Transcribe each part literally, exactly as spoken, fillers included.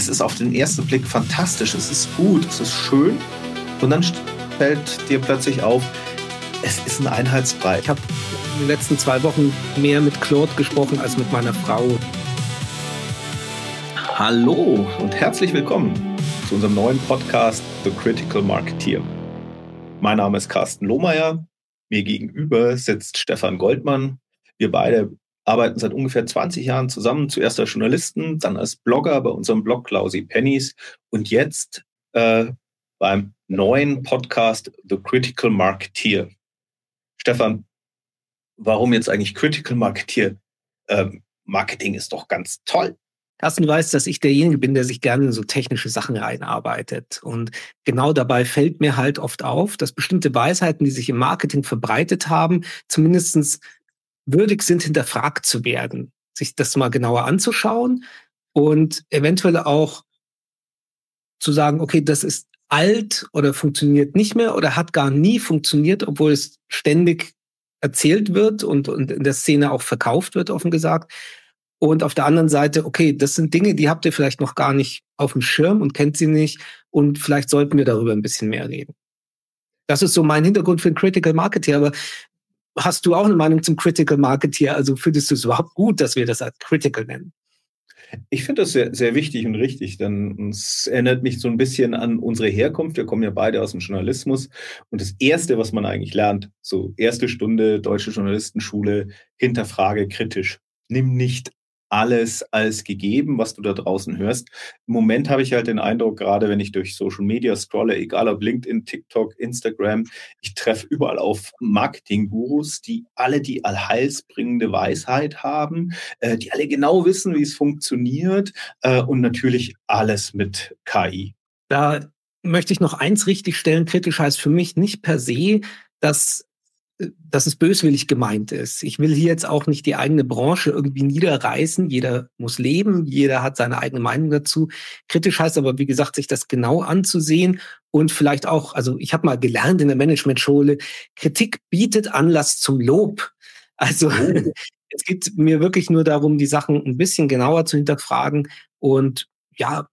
Es ist auf den ersten Blick fantastisch, es ist gut, es ist schön und dann fällt dir plötzlich auf, es ist ein Einheitsbrei. Ich habe in den letzten zwei Wochen mehr mit Claude gesprochen als mit meiner Frau. Hallo und herzlich willkommen zu unserem neuen Podcast The Critical Marketeer. Mein Name ist Carsten Lohmeier, mir gegenüber sitzt Stefan Goldmann. Wir beide arbeiten seit ungefähr zwanzig Jahren zusammen, zuerst als Journalisten, dann als Blogger bei unserem Blog Lousy Pennies und jetzt äh, beim neuen Podcast The Critical Marketeer. Stefan, warum jetzt eigentlich Critical Marketeer? Ähm, Marketing ist doch ganz toll. Carsten weiß, dass ich derjenige bin, der sich gerne in so technische Sachen reinarbeitet. Und genau dabei fällt mir halt oft auf, dass bestimmte Weisheiten, die sich im Marketing verbreitet haben, zumindest würdig sind, hinterfragt zu werden, sich das mal genauer anzuschauen und eventuell auch zu sagen, okay, das ist alt oder funktioniert nicht mehr oder hat gar nie funktioniert, obwohl es ständig erzählt wird und, und in der Szene auch verkauft wird, offen gesagt. Und auf der anderen Seite, okay, das sind Dinge, die habt ihr vielleicht noch gar nicht auf dem Schirm und kennt sie nicht und vielleicht sollten wir darüber ein bisschen mehr reden. Das ist so mein Hintergrund für den Critical Marketeer, aber hast du auch eine Meinung zum Critical Marketeer? Also findest du es überhaupt gut, dass wir das als Critical nennen? Ich finde das sehr, sehr wichtig und richtig, denn es erinnert mich so ein bisschen an unsere Herkunft. Wir kommen ja beide aus dem Journalismus und das Erste, was man eigentlich lernt, so erste Stunde Deutsche Journalistenschule, hinterfrage kritisch. Nimm nicht alles als gegeben, was du da draußen hörst. Im Moment habe ich halt den Eindruck, gerade wenn ich durch Social Media scrolle, egal ob LinkedIn, TikTok, Instagram, ich treffe überall auf Marketing-Gurus, die alle die allheilsbringende Weisheit haben, äh, die alle genau wissen, wie es funktioniert äh, und natürlich alles mit K I. Da möchte ich noch eins richtigstellen. Kritisch heißt für mich nicht per se, dass dass es böswillig gemeint ist. Ich will hier jetzt auch nicht die eigene Branche irgendwie niederreißen. Jeder muss leben, jeder hat seine eigene Meinung dazu. Kritisch heißt aber, wie gesagt, sich das genau anzusehen und vielleicht auch, also ich habe mal gelernt in der Management-Schule, Kritik bietet Anlass zum Lob. Also oh. Es geht mir wirklich nur darum, die Sachen ein bisschen genauer zu hinterfragen und ja,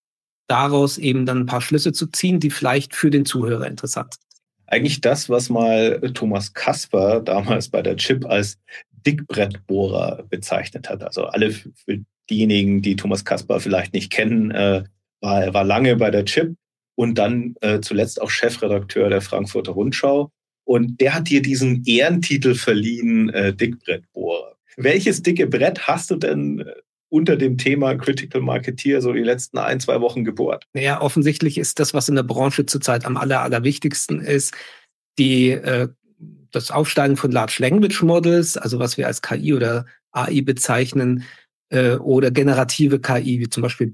daraus eben dann ein paar Schlüsse zu ziehen, die vielleicht für den Zuhörer interessant sind. Eigentlich das, was mal Thomas Kasper damals bei der Chip als Dickbrettbohrer bezeichnet hat. Also alle für diejenigen, die Thomas Kasper vielleicht nicht kennen, äh, war, er war lange bei der Chip und dann äh, zuletzt auch Chefredakteur der Frankfurter Rundschau. Und der hat dir diesen Ehrentitel verliehen, äh, Dickbrettbohrer. Welches dicke Brett hast du denn äh, unter dem Thema Critical Marketeer so die letzten ein, zwei Wochen gebohrt? Naja, offensichtlich ist das, was in der Branche zurzeit am aller, allerwichtigsten ist, die, äh, das Aufsteigen von Large Language Models, also was wir als K I oder A I bezeichnen, äh, oder generative K I, wie zum Beispiel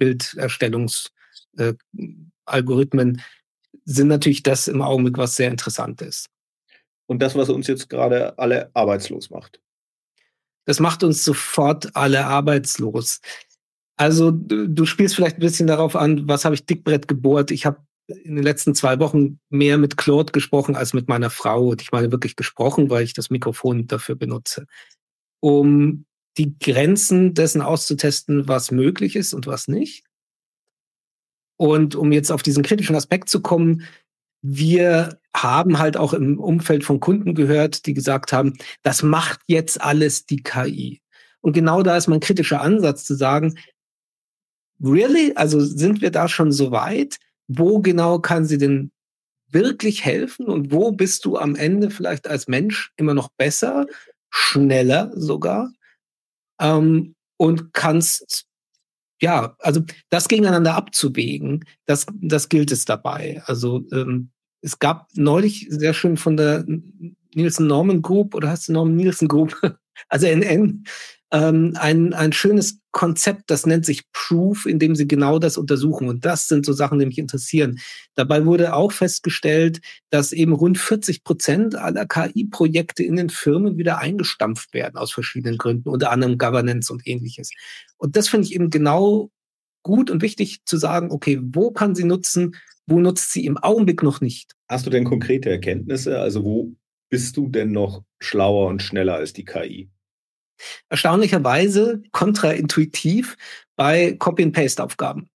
Bilderstellungsalgorithmen, äh, sind natürlich das im Augenblick, was sehr interessant ist. Und das, was uns jetzt gerade alle arbeitslos macht? Das macht uns sofort alle arbeitslos. Also du, du spielst vielleicht ein bisschen darauf an, was habe ich Dickbrett gebohrt. Ich habe in den letzten zwei Wochen mehr mit Claude gesprochen als mit meiner Frau. Und ich meine wirklich gesprochen, weil ich das Mikrofon dafür benutze, um die Grenzen dessen auszutesten, was möglich ist und was nicht. Und um jetzt auf diesen kritischen Aspekt zu kommen, wir haben halt auch im Umfeld von Kunden gehört, die gesagt haben, das macht jetzt alles die K I. Und genau da ist mein kritischer Ansatz zu sagen, really? Also sind wir da schon so weit? Wo genau kann sie denn wirklich helfen? Und wo bist du am Ende vielleicht als Mensch immer noch besser, schneller sogar? Ähm, und kannst Ja, also das gegeneinander abzuwägen, das, das gilt es dabei. Also ähm, es gab neulich sehr schön von der Nielsen Norman Group, oder heißt es Norman Nielsen Group, also N N, ähm, ein, ein schönes Konzept, das nennt sich Proof, in dem sie genau das untersuchen. Und das sind so Sachen, die mich interessieren. Dabei wurde auch festgestellt, dass eben rund vierzig Prozent aller K I-Projekte in den Firmen wieder eingestampft werden aus verschiedenen Gründen, unter anderem Governance und ähnliches. Und das finde ich eben genau gut und wichtig zu sagen, okay, wo kann sie nutzen, wo nutzt sie im Augenblick noch nicht? Hast du denn konkrete Erkenntnisse? Also wo bist du denn noch schlauer und schneller als die K I? Erstaunlicherweise kontraintuitiv bei Copy-and-Paste-Aufgaben.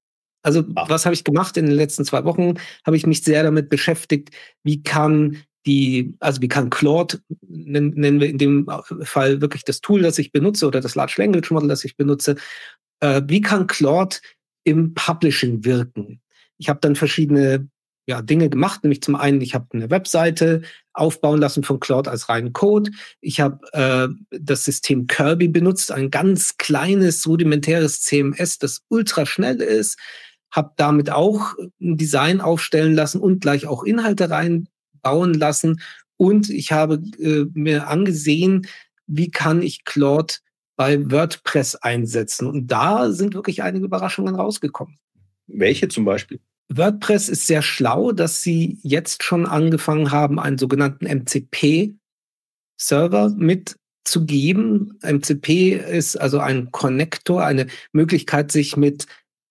Also Ach. was habe ich gemacht in den letzten zwei Wochen? Habe ich mich sehr damit beschäftigt, wie kann die, also wie kann Claude, nennen, nennen wir in dem Fall wirklich das Tool, das ich benutze oder das Large Language Model, das ich benutze, äh, wie kann Claude im Publishing wirken? Ich habe dann verschiedene ja, Dinge gemacht, nämlich zum einen, ich habe eine Webseite aufbauen lassen von Claude als reinen Code. Ich habe äh, das System Kirby benutzt, ein ganz kleines, rudimentäres C M S, das ultra schnell ist. Habe damit auch ein Design aufstellen lassen und gleich auch Inhalte reinbauen lassen. Und ich habe äh, mir angesehen, wie kann ich Claude bei WordPress einsetzen. Und da sind wirklich einige Überraschungen rausgekommen. Welche zum Beispiel? WordPress ist sehr schlau, dass sie jetzt schon angefangen haben, einen sogenannten M C P-Server mitzugeben. M C P ist also ein Connector, eine Möglichkeit, sich mit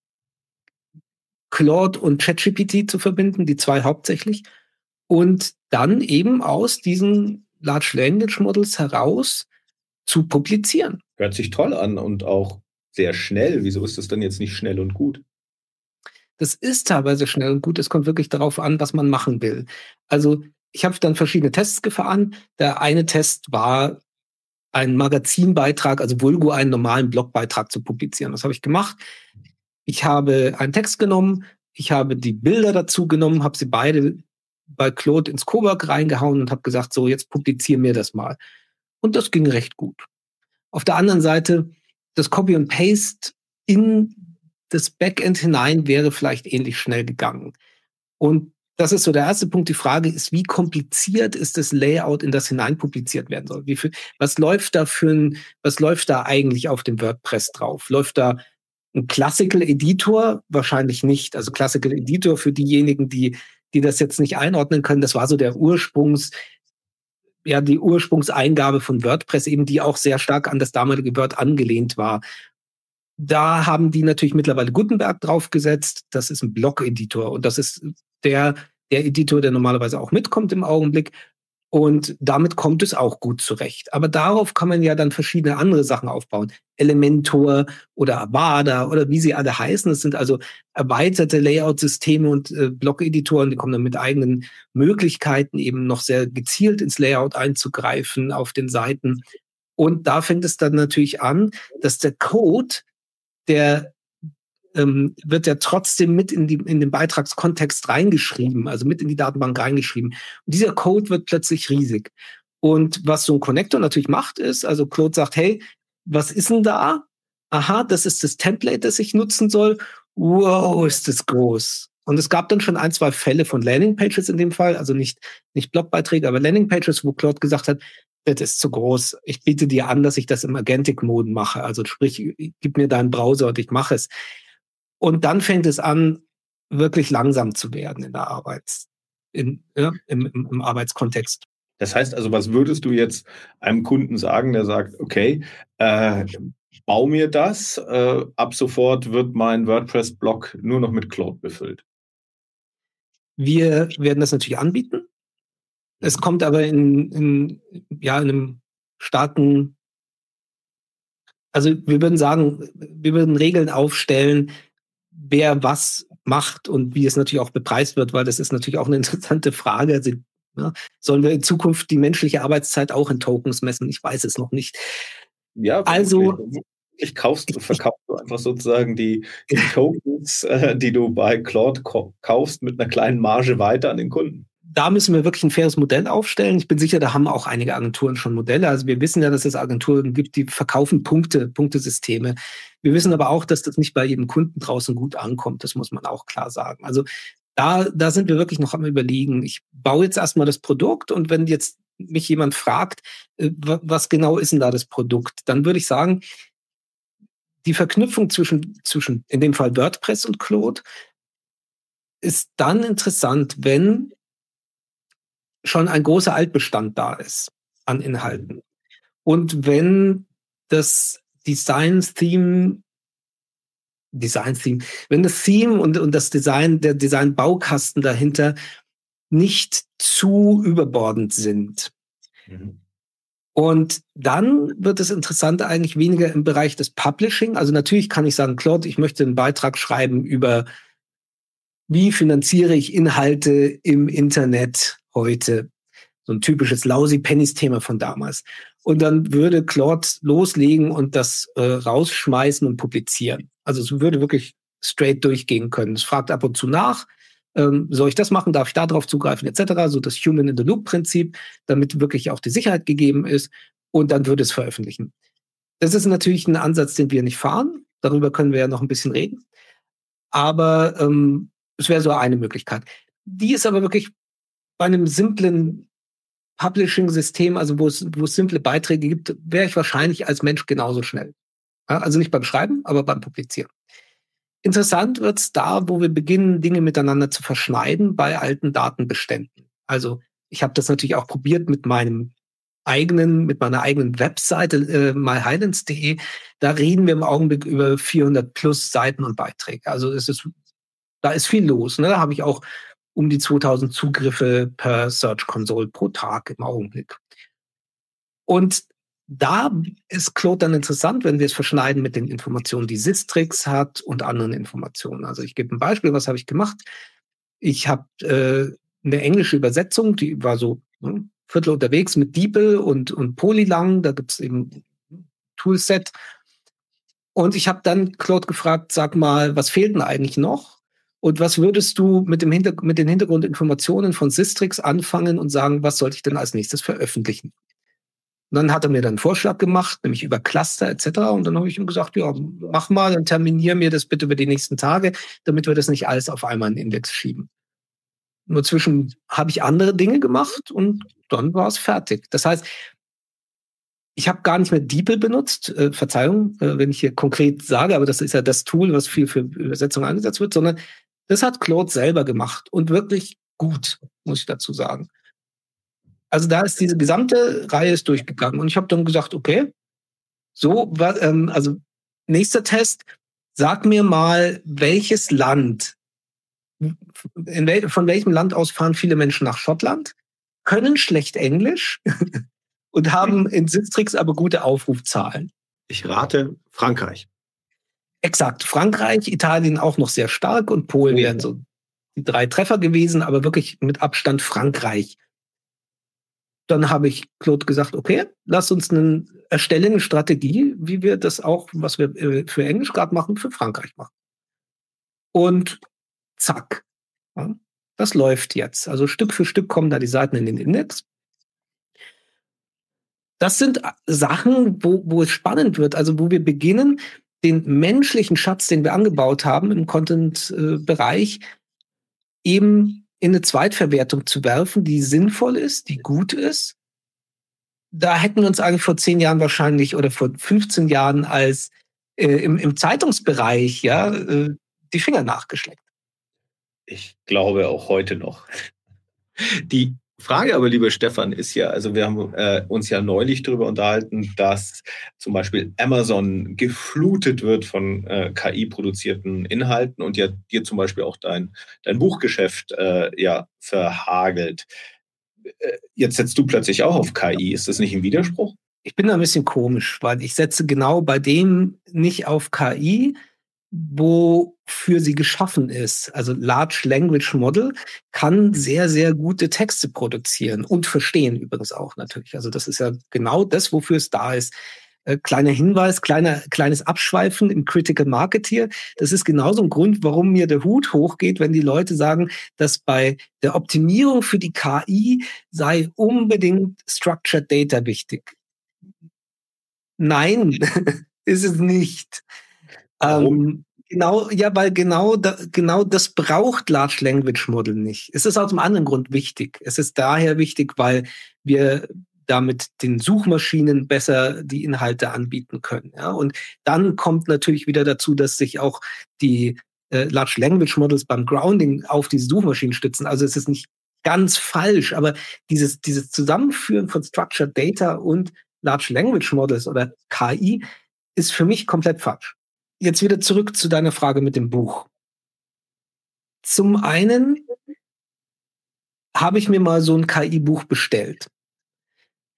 Claude und ChatGPT zu verbinden, die zwei hauptsächlich, und dann eben aus diesen Large Language Models heraus zu publizieren. Hört sich toll an und auch sehr schnell. Wieso ist das dann jetzt nicht schnell und gut? Das ist teilweise schnell und gut. Es kommt wirklich darauf an, was man machen will. Also ich habe dann verschiedene Tests gefahren. Der eine Test war, einen Magazinbeitrag, also vulgo einen normalen Blogbeitrag zu publizieren. Das habe ich gemacht. Ich habe einen Text genommen, ich habe die Bilder dazu genommen, habe sie beide bei Claude ins Cowork reingehauen und habe gesagt, so, jetzt publiziere mir das mal. Und das ging recht gut. Auf der anderen Seite, das Copy und Paste in das Backend hinein wäre vielleicht ähnlich schnell gegangen. Und das ist so der erste Punkt. Die Frage ist, wie kompliziert ist das Layout, in das hinein publiziert werden soll? Wie viel, was läuft da für ein, was läuft da eigentlich auf dem WordPress drauf? Läuft da ein Classical Editor? Wahrscheinlich nicht. Also Classical Editor für diejenigen, die, die das jetzt nicht einordnen können, das war so der Ursprungs, ja, die Ursprungseingabe von WordPress, eben die auch sehr stark an das damalige Word angelehnt war. Da haben die natürlich mittlerweile Gutenberg draufgesetzt. Das ist ein Blog-Editor und das ist der, der Editor, der normalerweise auch mitkommt im Augenblick. Und damit kommt es auch gut zurecht. Aber darauf kann man ja dann verschiedene andere Sachen aufbauen. Elementor oder Avada oder wie sie alle heißen. Das sind also erweiterte Layout-Systeme und äh, Blog-Editoren, die kommen dann mit eigenen Möglichkeiten, eben noch sehr gezielt ins Layout einzugreifen auf den Seiten. Und da fängt es dann natürlich an, dass der Code, der ähm, wird ja trotzdem mit in, die, in den Beitragskontext reingeschrieben, also mit in die Datenbank reingeschrieben. Und dieser Code wird plötzlich riesig. Und was so ein Connector natürlich macht, ist, also Claude sagt, hey, was ist denn da? Aha, das ist das Template, das ich nutzen soll. Wow, ist das groß. Und es gab dann schon ein, zwei Fälle von Landingpages in dem Fall, also nicht, nicht Blogbeiträge, aber Landingpages, wo Claude gesagt hat, das ist zu groß. Ich biete dir an, dass ich das im Agentic-Mode mache. Also sprich, gib mir deinen Browser und ich mache es. Und dann fängt es an, wirklich langsam zu werden in der Arbeits, in, ja, im, im, im Arbeitskontext. Das heißt also, was würdest du jetzt einem Kunden sagen, der sagt, okay, äh, bau mir das, äh, ab sofort wird mein WordPress-Blog nur noch mit Claude befüllt? Wir werden das natürlich anbieten. Es kommt aber in, in, ja, in einem starken, also wir würden sagen, wir würden Regeln aufstellen, wer was macht und wie es natürlich auch bepreist wird, weil das ist natürlich auch eine interessante Frage. Also, ja, sollen wir in Zukunft die menschliche Arbeitszeit auch in Tokens messen? Ich weiß es noch nicht. Ja, also ich kaufst, verkaufst du einfach sozusagen die, die Tokens, äh, die du bei Claude kaufst, mit einer kleinen Marge weiter an den Kunden. Da müssen wir wirklich ein faires Modell aufstellen. Ich bin sicher, da haben auch einige Agenturen schon Modelle. Also wir wissen ja, dass es Agenturen gibt, die verkaufen Punkte, Punktesysteme. Wir wissen aber auch, dass das nicht bei jedem Kunden draußen gut ankommt. Das muss man auch klar sagen. Also da, da sind wir wirklich noch am Überlegen. Ich baue jetzt erstmal das Produkt und wenn jetzt mich jemand fragt, was genau ist denn da das Produkt, dann würde ich sagen, die Verknüpfung zwischen, zwischen in dem Fall WordPress und Claude ist dann interessant, wenn schon ein großer Altbestand da ist an Inhalten. Und wenn das Design-Theme, Design-Theme, wenn das Theme und, und das Design, der Design-Baukasten dahinter nicht zu überbordend sind. Mhm. Und dann wird es interessant eigentlich weniger im Bereich des Publishing. Also natürlich kann ich sagen, Claude, ich möchte einen Beitrag schreiben über, wie finanziere ich Inhalte im Internet heute? So ein typisches Lousy Pennies Thema von damals. Und dann würde Claude loslegen und das äh, rausschmeißen und publizieren. Also es würde wirklich straight durchgehen können. Es fragt ab und zu nach, ähm, soll ich das machen, darf ich da drauf zugreifen, et cetera. So das Human-in-the-Loop-Prinzip, damit wirklich auch die Sicherheit gegeben ist. Und dann würde es veröffentlichen. Das ist natürlich ein Ansatz, den wir nicht fahren. Darüber können wir ja noch ein bisschen reden. Aber ähm, es wäre so eine Möglichkeit. Die ist aber wirklich bei einem simplen Publishing-System, also wo es, wo es simple Beiträge gibt, wäre ich wahrscheinlich als Mensch genauso schnell. Ja, also nicht beim Schreiben, aber beim Publizieren. Interessant wird's da, wo wir beginnen, Dinge miteinander zu verschneiden bei alten Datenbeständen. Also ich habe das natürlich auch probiert mit meinem eigenen, mit meiner eigenen Webseite äh, my highlands punkt de. Da reden wir im Augenblick über vierhundert plus Seiten und Beiträge. Also es ist, da ist viel los. Ne? Da habe ich auch um die zweitausend Zugriffe per Search Console pro Tag im Augenblick. Und da ist Claude dann interessant, wenn wir es verschneiden mit den Informationen, die Sistrix hat und anderen Informationen. Also ich gebe ein Beispiel, was habe ich gemacht? Ich habe äh, eine englische Übersetzung, die war so ne, Viertel unterwegs mit DeepL und, und Polylang, da gibt es eben ein Toolset. Und ich habe dann Claude gefragt, sag mal, was fehlt denn eigentlich noch? Und was würdest du mit, dem Hinter- mit den Hintergrundinformationen von Sistrix anfangen und sagen, was sollte ich denn als nächstes veröffentlichen? Und dann hat er mir dann einen Vorschlag gemacht, nämlich über Cluster et cetera. Und dann habe ich ihm gesagt, ja, mach mal, dann terminier mir das bitte über die nächsten Tage, damit wir das nicht alles auf einmal in den Index schieben. Nur zwischen habe ich andere Dinge gemacht und dann war es fertig. Das heißt, ich habe gar nicht mehr DeepL benutzt, äh, Verzeihung, äh, wenn ich hier konkret sage, aber das ist ja das Tool, was viel für Übersetzung eingesetzt wird, sondern das hat Claude selber gemacht und wirklich gut, muss ich dazu sagen. Also da ist diese gesamte Reihe ist durchgegangen und ich habe dann gesagt, okay, so, ähm, also nächster Test, sag mir mal, welches Land, in wel, von welchem Land aus fahren viele Menschen nach Schottland, können schlecht Englisch und haben in Sistrix aber gute Aufrufzahlen. Ich rate Frankreich. Exakt, Frankreich, Italien auch noch sehr stark und Polen wären so die drei Treffer gewesen, aber wirklich mit Abstand Frankreich. Dann habe ich Claude gesagt, okay, lass uns einen, erstellen eine Strategie, wie wir das auch, was wir für Englisch gerade machen, für Frankreich machen. Und zack, ja, das läuft jetzt. Also Stück für Stück kommen da die Seiten in den Index. Das sind Sachen, wo, wo es spannend wird, also wo wir beginnen, den menschlichen Schatz, den wir angebaut haben im Content-Bereich, eben in eine Zweitverwertung zu werfen, die sinnvoll ist, die gut ist. Da hätten wir uns eigentlich vor zehn Jahren wahrscheinlich oder vor fünfzehn Jahren als äh, im, im Zeitungsbereich ja äh, die Finger nachgeschleckt. Ich glaube auch heute noch. Die Frage aber, lieber Stefan, ist ja, also wir haben äh, uns ja neulich darüber unterhalten, dass zum Beispiel Amazon geflutet wird von äh, K I-produzierten Inhalten und ja dir zum Beispiel auch dein, dein Buchgeschäft äh, ja verhagelt. Äh, jetzt setzt du plötzlich auch auf K I. Ist das nicht ein Widerspruch? Ich bin da ein bisschen komisch, weil ich setze genau bei dem nicht auf K I, wofür sie geschaffen ist. Also Large Language Model kann sehr, sehr gute Texte produzieren und verstehen übrigens auch natürlich. Also das ist ja genau das, wofür es da ist. Äh, kleiner Hinweis, kleiner, kleines Abschweifen im Critical Market hier. Das ist genauso ein Grund, warum mir der Hut hochgeht, wenn die Leute sagen, dass bei der Optimierung für die K I sei unbedingt Structured Data wichtig. Nein, ist es nicht. Ähm, genau, ja, weil genau, da, genau das braucht Large Language Model nicht. Es ist aus einem anderen Grund wichtig. Es ist daher wichtig, weil wir damit den Suchmaschinen besser die Inhalte anbieten können. Ja? Und dann kommt natürlich wieder dazu, dass sich auch die äh, Large Language Models beim Grounding auf diese Suchmaschinen stützen. Also es ist nicht ganz falsch, aber dieses, dieses Zusammenführen von Structured Data und Large Language Models oder K I ist für mich komplett falsch. Jetzt wieder zurück zu deiner Frage mit dem Buch. Zum einen habe ich mir mal so ein K I-Buch bestellt.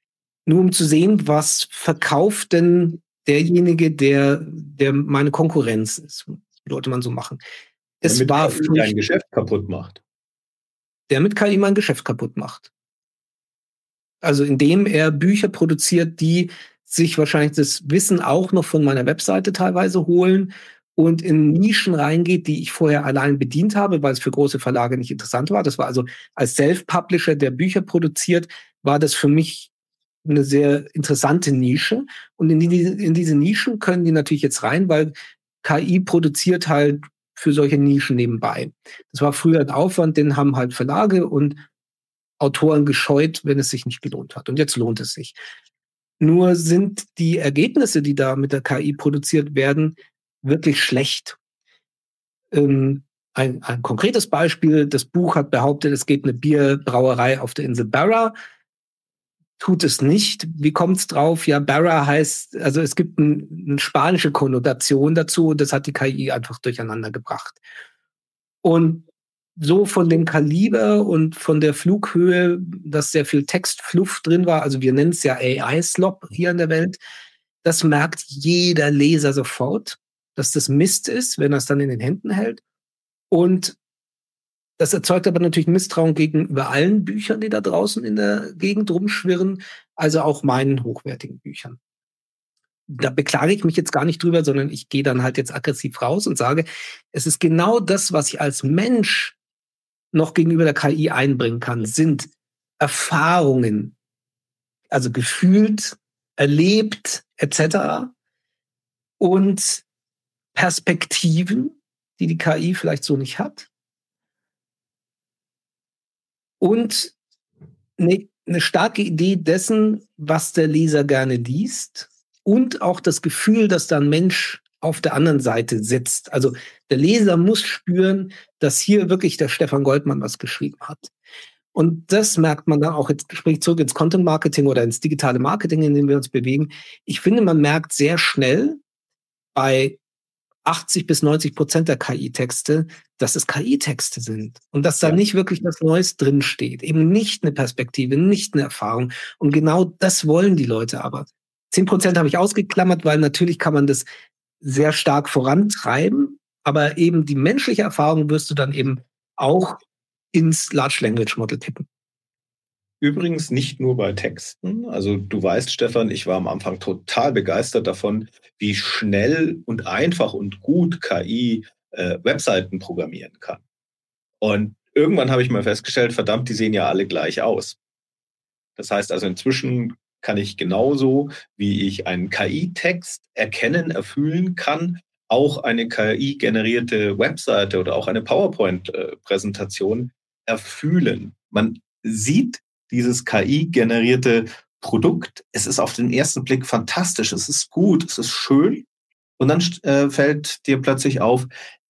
Nur um zu sehen, was verkauft denn derjenige, der, der meine Konkurrenz ist. Sollte man so machen. Es Damit war K I dein Geschäft kaputt macht. Der mit K I mein Geschäft kaputt macht. Also indem er Bücher produziert, die sich wahrscheinlich das Wissen auch noch von meiner Webseite teilweise holen und in Nischen reingeht, die ich vorher allein bedient habe, weil es für große Verlage nicht interessant war. Das war also als Self-Publisher, der Bücher produziert, war das für mich eine sehr interessante Nische. Und in, die, in diese Nischen können die natürlich jetzt rein, weil K I produziert halt für solche Nischen nebenbei. Das war früher ein Aufwand, den haben halt Verlage und Autoren gescheut, wenn es sich nicht gelohnt hat. Und jetzt lohnt es sich. Nur sind die Ergebnisse, die da mit der K I produziert werden, wirklich schlecht. Ähm, ein, ein konkretes Beispiel, das Buch hat behauptet, es gibt eine Bierbrauerei auf der Insel Barra. Tut es nicht. Wie kommt es drauf? Ja, Barra heißt, also es gibt ein, eine spanische Konnotation dazu und das hat die K I einfach durcheinander gebracht. Und so von dem Kaliber und von der Flughöhe, dass sehr viel Textfluff drin war, also wir nennen es ja A I-Slop hier in der Welt, das merkt jeder Leser sofort, dass das Mist ist, wenn er es dann in den Händen hält. Und das erzeugt aber natürlich Misstrauen gegenüber allen Büchern, die da draußen in der Gegend rumschwirren, also auch meinen hochwertigen Büchern. Da beklage ich mich jetzt gar nicht drüber, sondern ich gehe dann halt jetzt aggressiv raus und sage, es ist genau das, was ich als Mensch noch gegenüber der K I einbringen kann, sind Erfahrungen, also gefühlt, erlebt, et cetera und Perspektiven, die die K I vielleicht so nicht hat. Und eine, eine starke Idee dessen, was der Leser gerne liest und auch das Gefühl, dass da ein Mensch auf der anderen Seite sitzt. Also der Leser muss spüren, dass hier wirklich der Stefan Goldmann was geschrieben hat. Und das merkt man dann auch, jetzt sprich zurück ins Content Marketing oder ins digitale Marketing, in dem wir uns bewegen. Ich finde, man merkt sehr schnell bei achtzig bis neunzig Prozent der K I-Texte, dass es K I-Texte sind und dass da ja nicht wirklich was Neues drinsteht. Eben nicht eine Perspektive, nicht eine Erfahrung. Und genau das wollen die Leute aber. zehn Prozent habe ich ausgeklammert, weil natürlich kann man das sehr stark vorantreiben, aber eben die menschliche Erfahrung wirst du dann eben auch ins Large Language Model tippen. Übrigens nicht nur bei Texten. Also du weißt, Stefan, ich war am Anfang total begeistert davon, wie schnell und einfach und gut K I äh, Webseiten programmieren kann. Und irgendwann habe ich mal festgestellt, verdammt, die sehen ja alle gleich aus. Das heißt also, inzwischen kann ich genauso, wie ich einen K I-Text erkennen, erfüllen kann, auch eine K I-generierte Webseite oder auch eine PowerPoint-Präsentation erfüllen. Man sieht dieses K I-generierte Produkt. Es ist auf den ersten Blick fantastisch, es ist gut, es ist schön. Und dann äh, fällt dir plötzlich auf,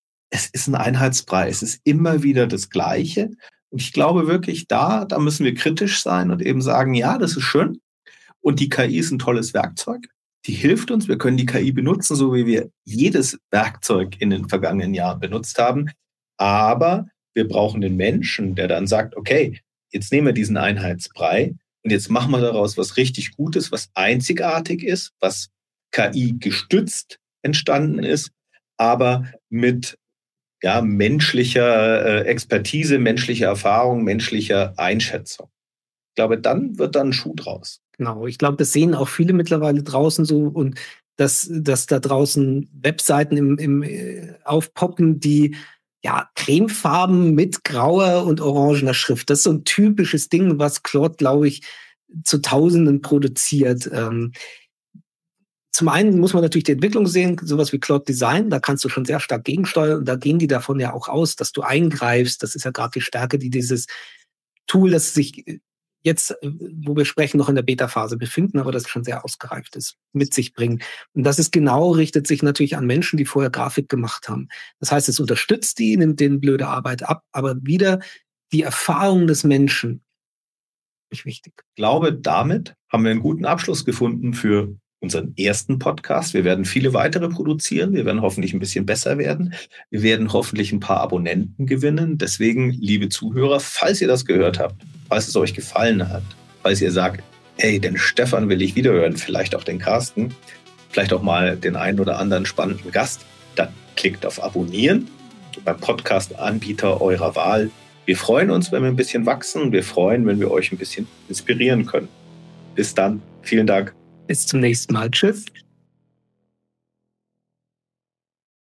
es ist ein Einheitsbrei, es ist immer wieder das Gleiche. Und ich glaube wirklich, da, da müssen wir kritisch sein und eben sagen, ja, das ist schön. Und die K I ist ein tolles Werkzeug. Die hilft uns. Wir können die K I benutzen, so wie wir jedes Werkzeug in den vergangenen Jahren benutzt haben. Aber wir brauchen den Menschen, der dann sagt, okay, jetzt nehmen wir diesen Einheitsbrei und jetzt machen wir daraus was richtig Gutes, was einzigartig ist, was K I gestützt entstanden ist, aber mit ja, menschlicher äh, Expertise, menschlicher Erfahrung, menschlicher Einschätzung. Ich glaube, dann wird dann ein Schuh draus. Genau, ich glaube, das sehen auch viele mittlerweile draußen so und dass, dass da draußen Webseiten im, im äh, aufpoppen, die ja cremefarben mit grauer und orangener Schrift. Das ist so ein typisches Ding, was Claude, glaube ich, zu Tausenden produziert. Ähm, Zum einen muss man natürlich die Entwicklung sehen, sowas wie Claude Design, da kannst du schon sehr stark gegensteuern und da gehen die davon ja auch aus, dass du eingreifst. Das ist ja gerade die Stärke, die dieses Tool, das sich jetzt, wo wir sprechen, noch in der Beta-Phase befinden, aber das schon sehr ausgereift ist, mit sich bringen. Und das ist genau, richtet sich natürlich an Menschen, die vorher Grafik gemacht haben. Das heißt, es unterstützt die, nimmt denen blöde Arbeit ab, aber wieder die Erfahrung des Menschen ist wichtig. Ich glaube, damit haben wir einen guten Abschluss gefunden für unseren ersten Podcast. Wir werden viele weitere produzieren. Wir werden hoffentlich ein bisschen besser werden. Wir werden hoffentlich ein paar Abonnenten gewinnen. Deswegen, liebe Zuhörer, falls ihr das gehört habt, falls es euch gefallen hat, falls ihr sagt, ey, den Stefan will ich wiederhören, vielleicht auch den Carsten, vielleicht auch mal den einen oder anderen spannenden Gast, dann klickt auf Abonnieren beim Podcast-Anbieter eurer Wahl. Wir freuen uns, wenn wir ein bisschen wachsen. Wir freuen, wenn wir euch ein bisschen inspirieren können. Bis dann. Vielen Dank. Bis zum nächsten Mal. Tschüss.